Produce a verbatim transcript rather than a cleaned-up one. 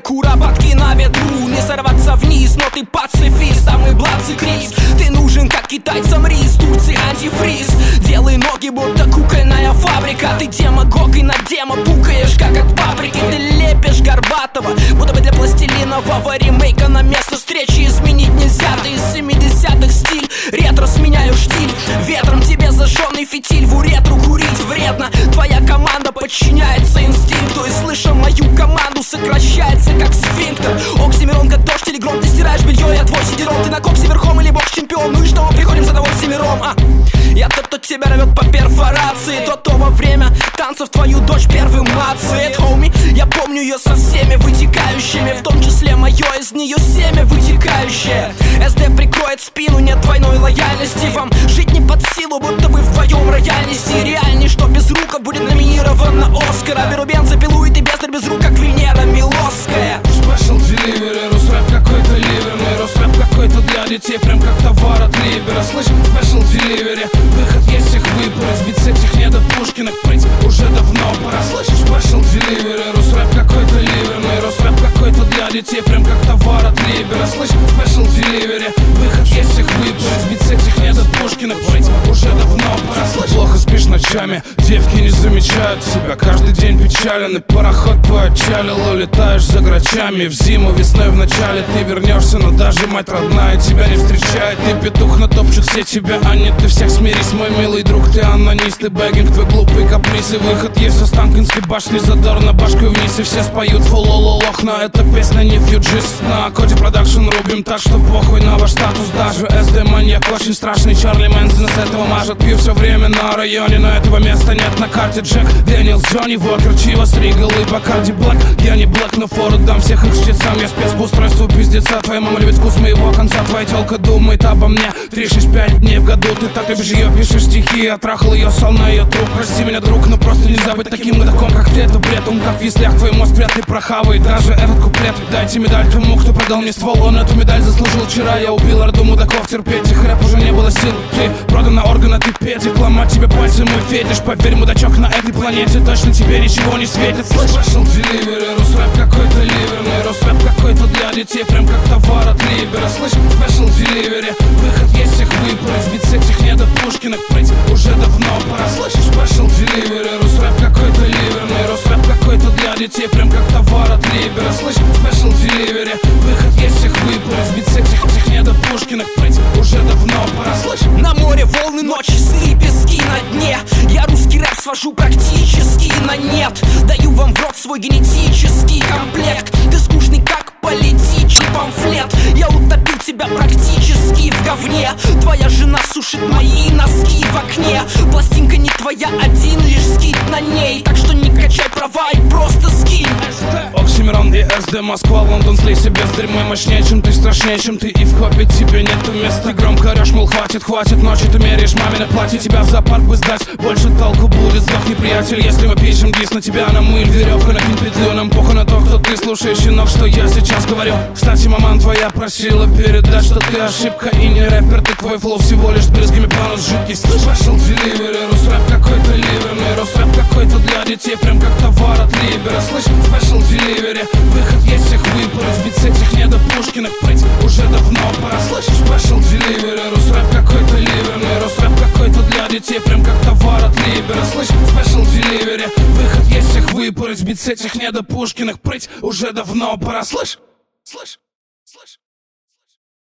куропатки на ветру. Не сорваться вниз, но ты пацифист, самый бладцый Крис. Ты нужен, как китайцам рис, Турции антифриз. Делай ноги, будто кукольная фабрика. Ты демагог и на демо пукаешь, как от паприки. Ты лепишь Горбатова, будто бы для пластилинового ремейка. На место встречи изменить нельзя. Ты из семидесятых стиль, ретро сменяю штиль. Ветром тебе зажженный фитиль, в уретру курить вредно. Твоя команда подчиняется инстинкту, и слыша мою команду сокращается, как сфинктер. Оксимирон, как дождь или гром, ты стираешь белье, я твой сидером. Ты на коксе верхом или бокс-чемпион, ну и что, мы приходим за тобой семером, а? Я тот, кто тебя рвет по перфорации, тот, кто во время танцев твою дочь первым мацает, хоуми. Я помню ее со всеми вытекающими, в том числе мое из нее семя вытекающее. СД прикроет спину, нет двойной лояльности. Вам жить не под силу, будто вы вдвоем рояльности. Реальней, что без рука будет номинирован на Оскара. Беру бензопилу и ты бездарь без рук, как Венера Милосская. Special delivery, русрэп какой-то ливерный, русрэп какой-то для детей, прям как товар от Либера. Слышь, special delivery, выход есть их выбор, сбить с этих не до Пушкиных, прыть уже давно пора. Слышишь, special delivery, русрэп какой-то ливерный, русрэп какой-то для детей, прям как товар от Либера. Слышь, special delivery, выход есть их выбор, сбить с этих не до Пушкиных, прыть уже давно пора. Слышь, плохо спишь ночами, девки не замечают себя, каждый день печален, и пароход твой отчалил, улетаешь за грачами. В зиму, весной, в начале ты вернешься, но даже мать родная тебя не встречает. Ты петух, но топчут все тебя, а нет, ты всех смирись, мой милый друг. Ты анонист, и бэггинг, твой глупый каприз. И выход есть в Останкинской башне, задорно башкой вниз, и все споют фулололох. Но эта песня не фьюджист, на коде продакшн рубим, так что похуй на ваш статус. Даже СД маньяк очень страшный, Чарли Мэнсон с этого мажет. Пью все время на районе, но этого места нет на карте. Джек, Дэниелс, Джонни Уокер, Чивас, Ригал и Бакарди Блэк. Я не Блэк, но фору дам всех их чтецам. Я спец по устройству пиздеца, твоя мама любит вкус моего конца. Твоя тёлка думает обо мне три шесть пять дней в году. Ты так любишь ее, пишешь стихи, я трахал ее, сол на ее труп. Прости меня, друг, но просто нельзя быть таким мудаком, как ты. Это бред, ум как в яслях, твой мозг вряд ли прохавает даже этот куплет. Дайте медаль тому, кто продал мне ствол, он эту медаль заслужил вчера. Я убил орду мудаков, терпеть их рэп уже не было сил. Ты продан на органы, ты педик, ломать тебе пальцы мой фетиш. Поверь, мудачок, на этой планете точно тебе ничего не светит. Слышь, special delivery, русрэп какой-то ливерный, русрэп какой-то для детей, прям как товар от Либера. Слышь, special delivery, выход есть их выбор, сбить с этих не до Пушкиных, прыть уже давно пора. Слышишь, special delivery, русрэп какой-то ливерный, русрэп какой-то для детей, прям как товар от Либера. Слышь, special delivery, выход есть их выбор, сбить с этих, этих не до Пушкиных, прыть уже давно пора. Слышь, на море волны, ночи, сны, пески на дне. Я русский рэп свожу практически на нет. Даю вам в рот свой генетический комплект. Ты скучный, как политический памфлет. Я утопил тебя практически в говне. Твоя жена сушит мои носки в окне. Пластинка не твоя, один лишь скид на ней. Так что не качай права и просто скинь. Оксимирон и СД, Москва, Лондон, слей себе с дерьмой. Мощнее, чем ты, страшнее, чем ты, и в хопе тебе нету места. Ты громко орешь, мол, хватит, хватит, ночью ты меряешь мамино платье. Тебя в зоопарк бы сдать, больше толку будет. Сдохни, приятель, если мы пишем дис на тебя, на мыль, веревка, накинь петлю. Нам похуй на то, кто ты, слушай, щенок, что я сейчас говорю. Кстати, маман твоя просила передать, что ты ошибка и не рэпер. Ты твой флоу всего лишь брызгами панус жидкость. Special delivery, русрэп какой-то ливерный, русрэп какой-то для детей, прям как товар от Либера. Слышь, special delivery, выход есть их выбор, сбить с этих не до Пушкиных, прыть уже давно пора. Слышишь, special delivery, русрэп какой-то ливерный, русрэп какой-то для детей, прям как товар от Либера. Слышь, special delivery, выход есть их выбор, сбить с этих не до Пушкиных, прыть уже давно пора. Слышь, слышь, слышь.